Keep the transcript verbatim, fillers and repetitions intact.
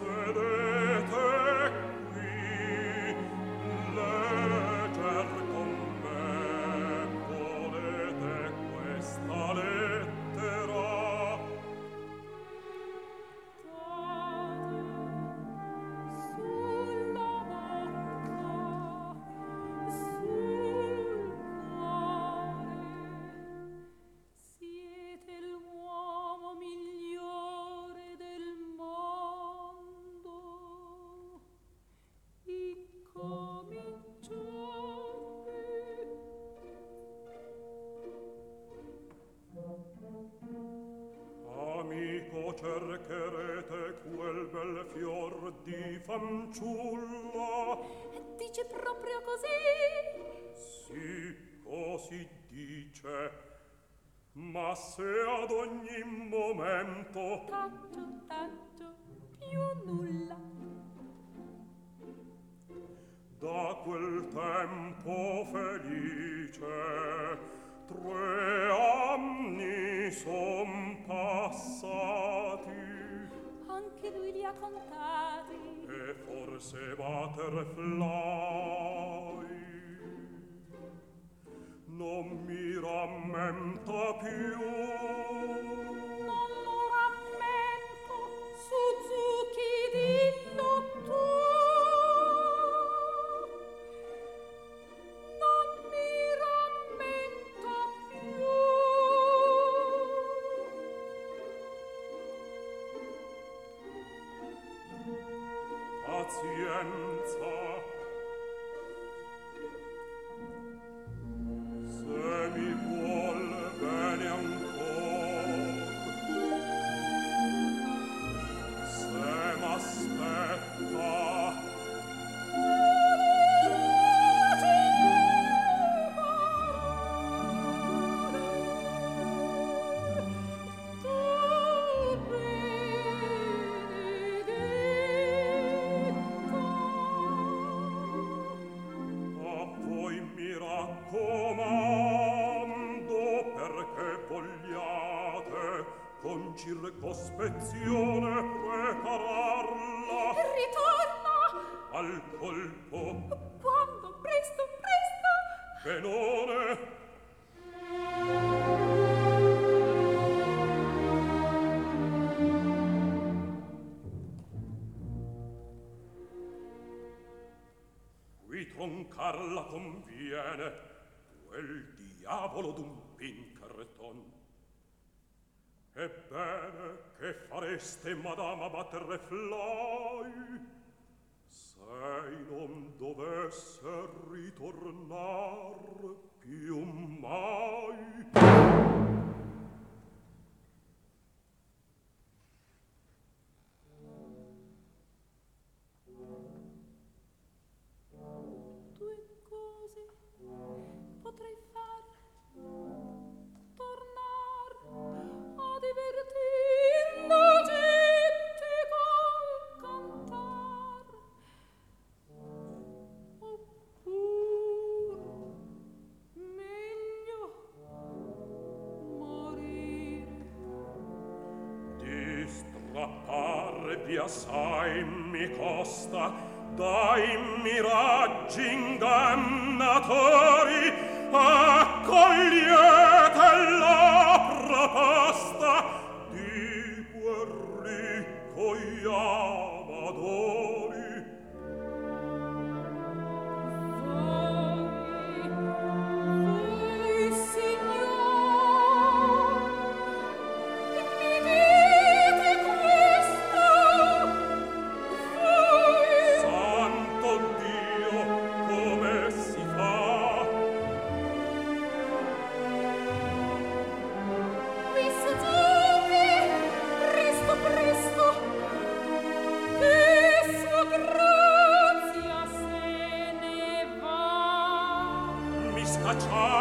cercherete quel bel fior di fanciulla. Dice proprio così? Sì, così dice. Ma se ad ogni momento taggio, taggio, più nulla. Da quel tempo felice tre anni son passati. Anche lui li ha contati. E forse Butterfly non mi rammenta più. Non lo rammento, Suzuki, dillo tu. Non mi rammenta più. Pazienza. Se mi vuol bene ancor, se m'aspetta, con circospezione prepararla. Ritorna al colpo. Quando? Presto, presto. Benone. Qui troncarla conviene, quel diavolo d'un Pinkerton. Ebbene, che fareste, Madama Butterfly, se non dovesse ritornar più mai? Due cose potrei fare: tornar a divertir la gente col cantar, oppure meglio morire. Di strapparvi assai mi costa dai miraggi ingannatori. Accogliete la proposta di quel ricco Amadori. Voi, signor, mi dite questo? Voi, Santo Dio, come si fa? qui Suzuki, presto, presto, che sua grazia se ne va. Mi scacciate